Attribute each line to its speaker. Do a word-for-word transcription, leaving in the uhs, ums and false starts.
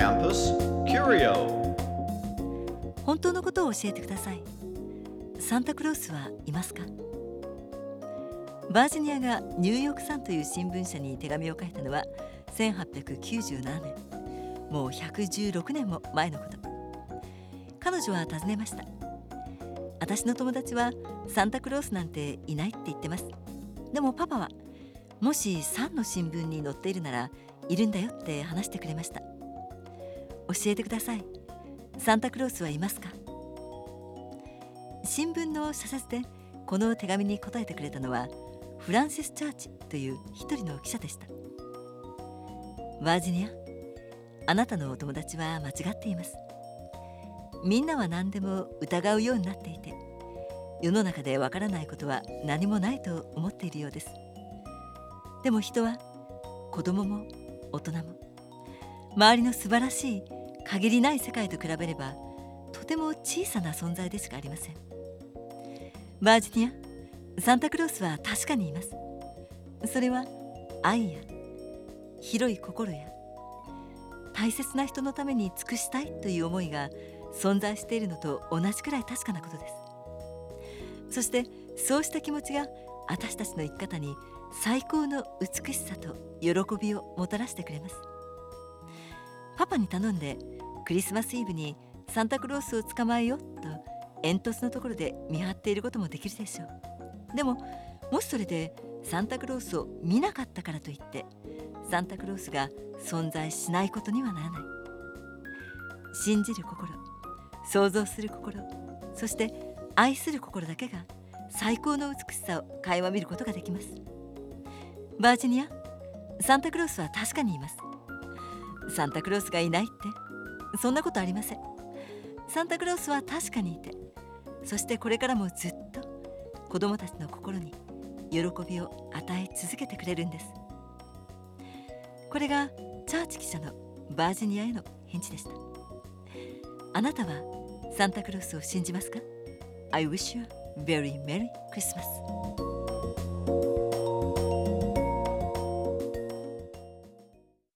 Speaker 1: Campus Curio。
Speaker 2: 本当のことを教えてください。サンタクロースはいますか？バージニアがニューヨークサンという新聞社に手紙を書いたのはせんはっぴゃくきゅうじゅうななねん、もうひゃくじゅうろくねんも前のこと。彼女は尋ねました。私の友達はサンタクロースなんていないって言ってます。でもパパはもしサンの新聞に載っているならいるんだよって話してくれました。教えてください。サンタクロースはいますか？新聞の社説でこの手紙に答えてくれたのはフランシス・チャーチという一人の記者でした。バージニア、あなたのお友達は間違っています。みんなは何でも疑うようになっていて、世の中でわからないことは何もないと思っているようです。でも人は子供も大人も周りの素晴らしい限りない世界と比べればとても小さな存在でしかありません。バージニア、サンタクロースは確かにいます。それは愛や広い心や大切な人のために尽くしたいという思いが存在しているのと同じくらい確かなことです。そしてそうした気持ちが私たちの生き方に最高の美しさと喜びをもたらしてくれます。パパに頼んでクリスマスイブにサンタクロースを捕まえようと煙突のところで見張っていることもできるでしょう。でももしそれでサンタクロースを見なかったからといってサンタクロースが存在しないことにはならない。信じる心、想像する心、そして愛する心だけが最高の美しさを垣間見ることができます。バージニア、サンタクロースは確かにいます。サンタクロースがいないってそんなことありません。サンタクロースは確かにいて、そしてこれからもずっと子供たちの心に喜びを与え続けてくれるんです。これがチャーチ記者のバージニアへの返事でした。あなたはサンタクロースを信じますか？ I wish you a very Merry Christmas.